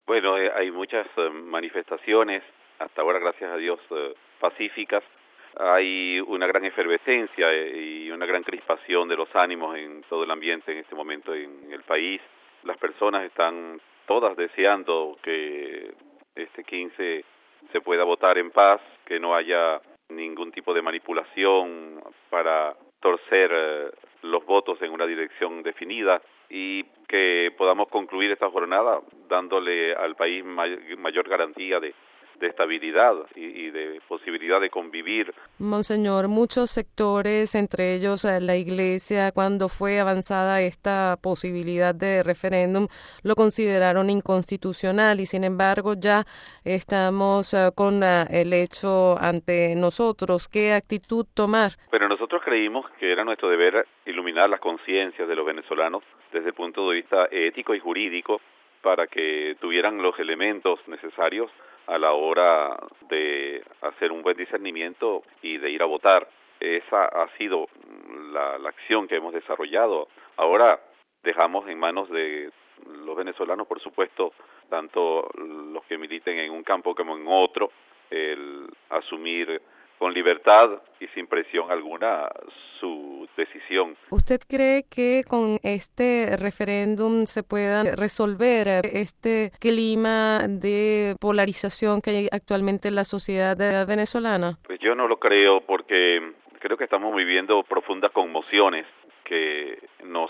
Bueno, hay muchas manifestaciones, hasta ahora gracias a Dios pacíficas. Hay una gran efervescencia y una gran crispación de los ánimos en todo el ambiente en este momento en el país. Las personas están todas deseando que este 15 se pueda votar en paz, que no haya ningún tipo de manipulación para torcer los votos en una dirección definida y que podamos concluir esta jornada dándole al país mayor garantía de estabilidad y de posibilidad de convivir. Monseñor, muchos sectores, entre ellos la Iglesia, cuando fue avanzada esta posibilidad de referéndum, lo consideraron inconstitucional y sin embargo ya estamos con el hecho ante nosotros. ¿Qué actitud tomar? Pero nosotros creímos que era nuestro deber iluminar las conciencias de los venezolanos desde el punto de vista ético y jurídico para que tuvieran los elementos necesarios a la hora de hacer un buen discernimiento y de ir a votar. Esa ha sido la acción que hemos desarrollado. Ahora dejamos en manos de los venezolanos, por supuesto, tanto los que militen en un campo como en otro, el asumir con libertad y sin presión alguna su decisión. ¿Usted cree que con este referéndum se pueda resolver este clima de polarización que hay actualmente en la sociedad venezolana? Pues yo no lo creo porque creo que estamos viviendo profundas conmociones que nos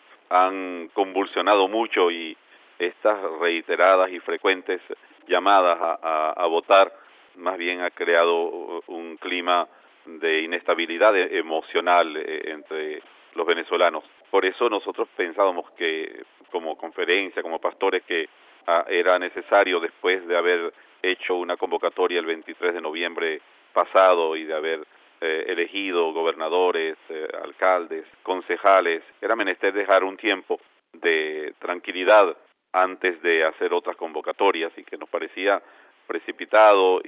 han convulsionado mucho y estas reiteradas y frecuentes llamadas a votar más bien ha creado un clima de inestabilidad emocional entre los venezolanos. Por eso nosotros pensábamos que como conferencia, como pastores, que era necesario, después de haber hecho una convocatoria el 23 de noviembre pasado y de haber elegido gobernadores, alcaldes, concejales, era menester dejar un tiempo de tranquilidad antes de hacer otras convocatorias y que nos parecía precipitado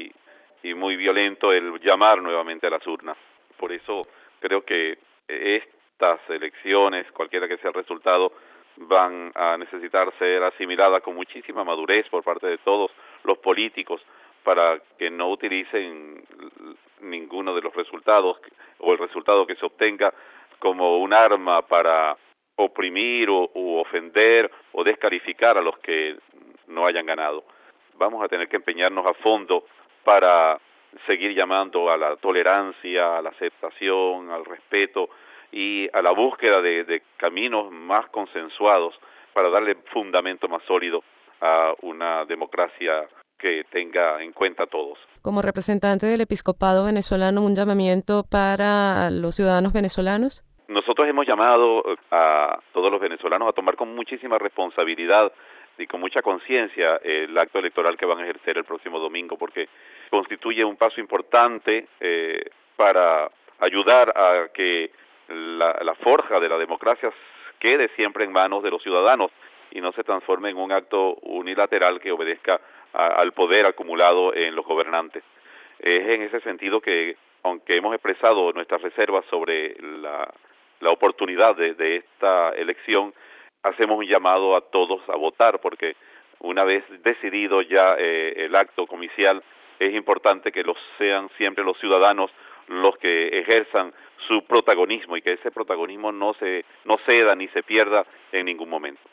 y muy violento el llamar nuevamente a las urnas. Por eso creo que estas elecciones, cualquiera que sea el resultado, van a necesitar ser asimiladas con muchísima madurez por parte de todos los políticos para que no utilicen ninguno de los resultados o el resultado que se obtenga como un arma para oprimir u ofender o descalificar a los que no hayan ganado. Vamos a tener que empeñarnos a fondo para seguir llamando a la tolerancia, a la aceptación, al respeto y a la búsqueda de caminos más consensuados para darle fundamento más sólido a una democracia que tenga en cuenta a todos. Como representante del episcopado venezolano, ¿un llamamiento para los ciudadanos venezolanos? Nosotros hemos llamado a todos los venezolanos a tomar con muchísima responsabilidad y con mucha conciencia el acto electoral que van a ejercer el próximo domingo, porque constituye un paso importante para ayudar a que la forja de la democracia quede siempre en manos de los ciudadanos y no se transforme en un acto unilateral que obedezca al poder acumulado en los gobernantes. Es en ese sentido que, aunque hemos expresado nuestras reservas sobre la oportunidad de esta elección, hacemos un llamado a todos a votar, porque una vez decidido ya el acto comicial, es importante que sean siempre los ciudadanos los que ejerzan su protagonismo y que ese protagonismo no ceda ni se pierda en ningún momento.